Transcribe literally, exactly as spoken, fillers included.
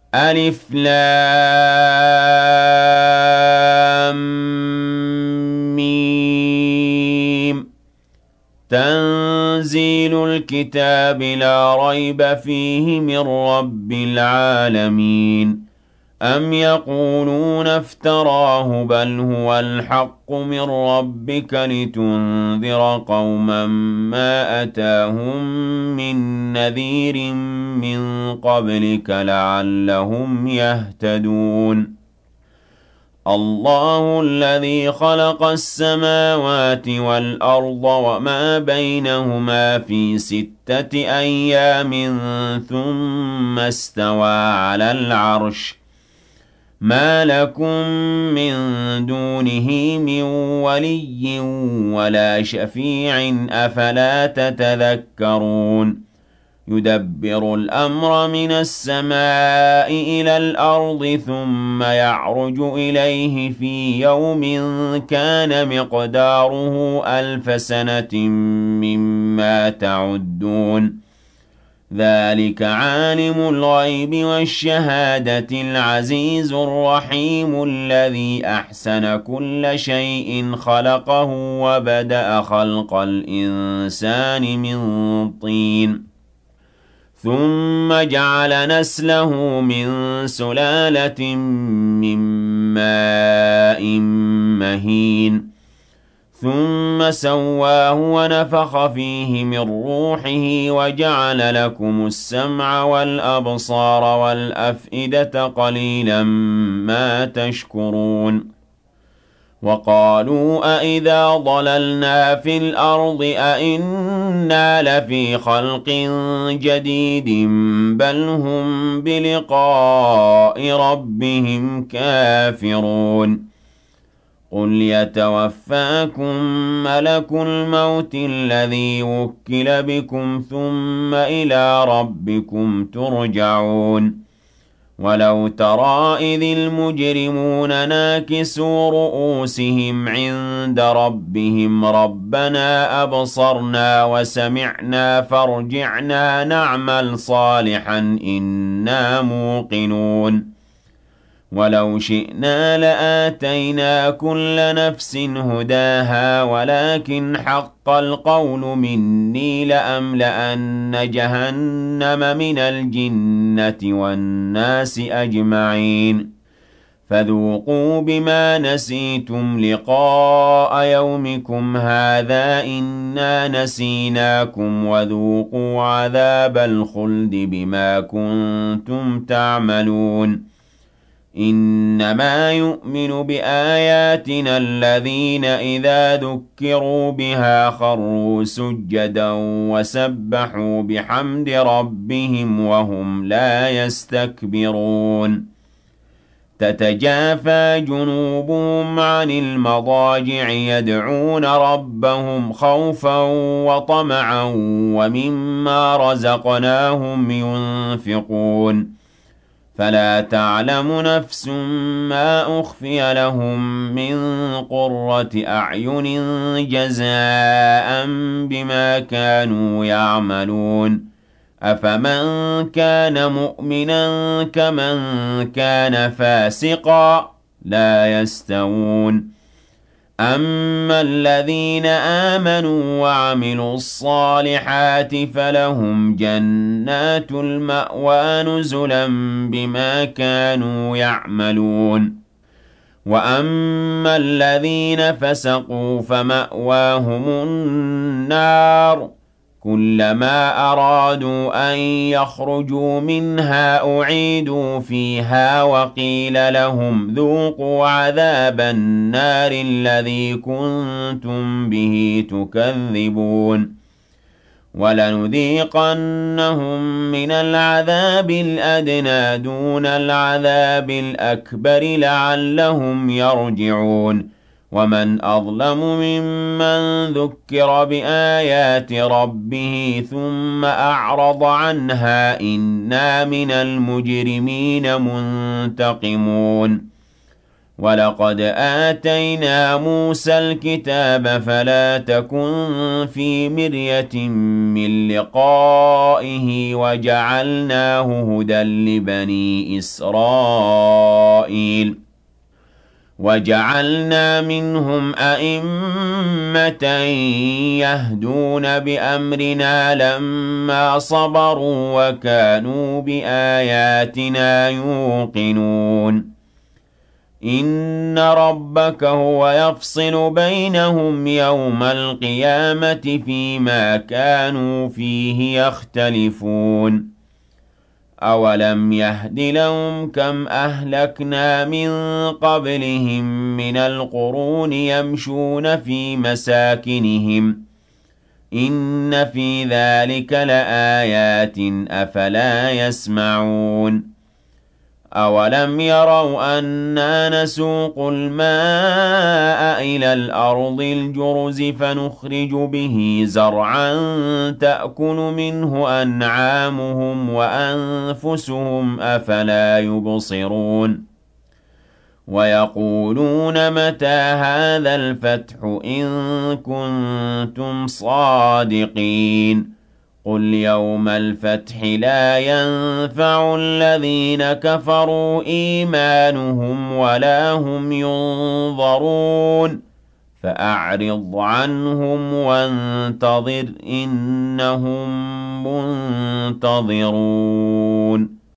ألف لام ميم. تنزيل الكتاب لا ريب فيه من رب العالمين. أم يقولون افتراه بل هو الحق من ربك لتنذر قوما ما أتاهم من نذير من قبلك لعلهم يهتدون. الله الذي خلق السماوات والأرض وما بينهما في ستة أيام ثم استوى على العرش. ما لكم من دونه من ولي ولا شفيع أفلا تتذكرون. يدبر الأمر من السماء إلى الأرض ثم يعرج إليه في يوم كان مقداره ألف سنة مما تعدون. ذلك عالم الغيب والشهادة العزيز الرحيم الذي أحسن كل شيء خلقه وبدأ خلق الإنسان من طين ثم جعل نسله من سلالة من ماء مهين ثم سواه ونفخ فيه من روحه وجعل لكم السمع والأبصار والأفئدة قليلا ما تشكرون. وقالوا أئذا ضللنا في الأرض أئنا لفي خلق جديد بل هم بلقاء ربهم كافرون. قل يتوفاكم ملك الموت الذي وكل بكم ثم إلى ربكم ترجعون. ولو ترى إذ المجرمون ناكسوا رؤوسهم عند ربهم ربنا أبصرنا وسمعنا فارجعنا نعمل صالحا إنا موقنون. ولو شئنا لآتينا كل نفس هداها ولكن حق القول مني لأملأن جهنم من الجنة والناس أجمعين. فذوقوا بما نسيتم لقاء يومكم هذا إنا نسيناكم وذوقوا عذاب الخلد بما كنتم تعملون. إنما يؤمن بآياتنا الذين إذا ذكروا بها خروا سجدا وسبحوا بحمد ربهم وهم لا يستكبرون. تتجافى جنوبهم عن المضاجع يدعون ربهم خوفا وطمعا ومما رزقناهم ينفقون. فلا تعلم نفس ما أخفي لهم من قرة أعين جزاء بما كانوا يعملون. أفمن كان مؤمنا كمن كان فاسقا لا يستوون. أما الذين آمنوا وعملوا الصالحات فلهم جنات المأوى نزلا بما كانوا يعملون. وأما الذين فسقوا فمأواهم النار كلما أرادوا أن يخرجوا منها أعيدوا فيها وقيل لهم ذوقوا عذاب النار الذي كنتم به تكذبون. ولنذيقنهم من العذاب الأدنى دون العذاب الأكبر لعلهم يرجعون. ومن أظلم ممن ذكر بآيات ربه ثم أعرض عنها إنا من المجرمين منتقمون. وَلَقَدْ آتَيْنَا مُوسَى الْكِتَابَ فَلَا تَكُن فِي مِرْيَةٍ مِّن لِّقَائِهِ وَجَعَلْنَاهُ هُدًى لِّبَنِي إِسْرَائِيلَ وَجَعَلْنَا مِنْهُمْ أَئِمَّةً يَهْدُونَ بِأَمْرِنَا لَمَّا صَبَرُوا وَكَانُوا بِآيَاتِنَا يُوقِنُونَ إِنَّ رَبَّكَ هُوَ يَفْصِلُ بَيْنَهُمْ يَوْمَ الْقِيَامَةِ فِيمَا كَانُوا فِيهِ يَخْتَلِفُونَ أَوَلَمْ يَهْدِ لَهُمْ كَمْ أَهْلَكْنَا مِن قَبْلِهِم مِّنَ الْقُرُونِ يَمْشُونَ فِي مَسَاكِنِهِمْ ۗ إِنَّ فِي ذَلِكَ لَآيَاتٍ ۖ أَفَلَا يَسْمَعُونَ أَوَلَمْ يَرَوْا أَنَّا نَسُوقُ الْمَاءَ إِلَى الْأَرْضِ الْجُرُزِ فَنُخْرِجُ بِهِ زَرْعًا تَأْكُلُ مِنْهُ أَنْعَامُهُمْ وَأَنفُسُهُمْ ۖ أَفَلَا يُبْصِرُونَ وَيَقُولُونَ مَتَىٰ هَٰذَا الْفَتْحُ إِن كُنتُمْ صَادِقِينَ قُلْ يَوْمَ الْفَتْحِ لَا يَنفَعُ الَّذِينَ كَفَرُوا إِيمَانُهُمْ وَلَا هُمْ يُنظَرُونَ فَأَعْرِضْ عَنْهُمْ وَانتَظِرْ إِنَّهُم مُّنتَظِرُونَ